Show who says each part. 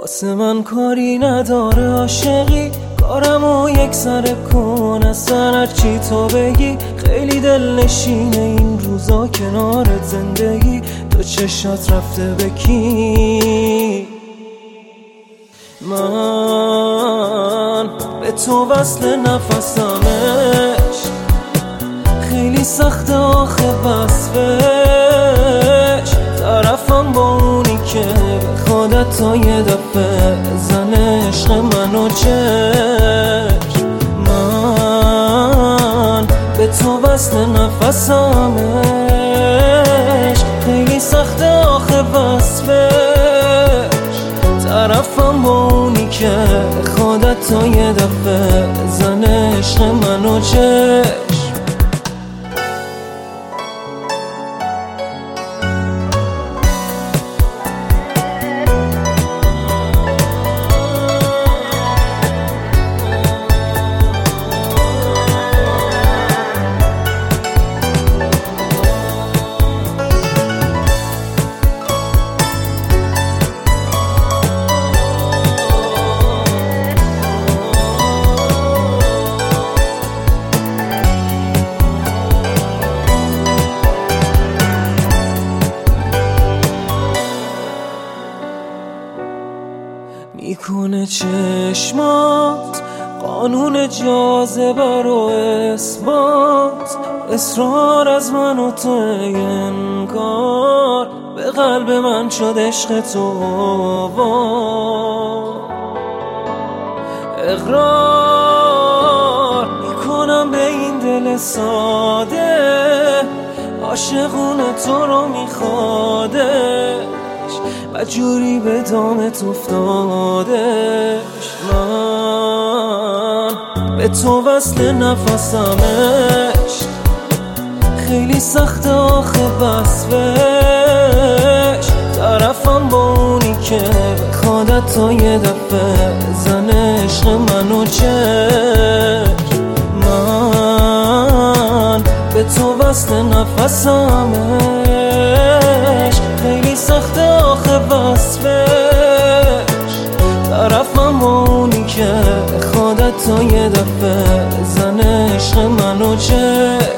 Speaker 1: واسه من کاری نداره عاشقی، کارمو یک سر کن اصلا هرچی تو بگی. خیلی دل نشینه این روزا کنارت زندگی، تو چشات رفته به کی؟ من به تو وصل نفسمش، خیلی سخته آخه وصفش. طرفم با اونی که خودت تا یه دفعه زنه عشق منو چشم. من به تو وصل نفسمش، خیلی سخته آخه وصفش. طرفم با اونی که خودت تا یه دفعه زنه عشق منو چشم. میکنه چشمات قانون جاذبه رو اثبات، اصرار از من و تو انگار به قلب من شد عشق تو. اقرار میکنم به این دل ساده، عاشقونه تو رو میخوادش و جوری به دامت افتادش. من به تو وصل نفسمش، خیلی سخته آخه وصفش. طرفم با اونی که خودت تا یه دفعه زنه عشق منو چشم. من به تو وصل نفسمش، خیلی سخته آخه وصفش. طرفم با اونی که خودت تا یه دفعه زنه عشق منو چشم.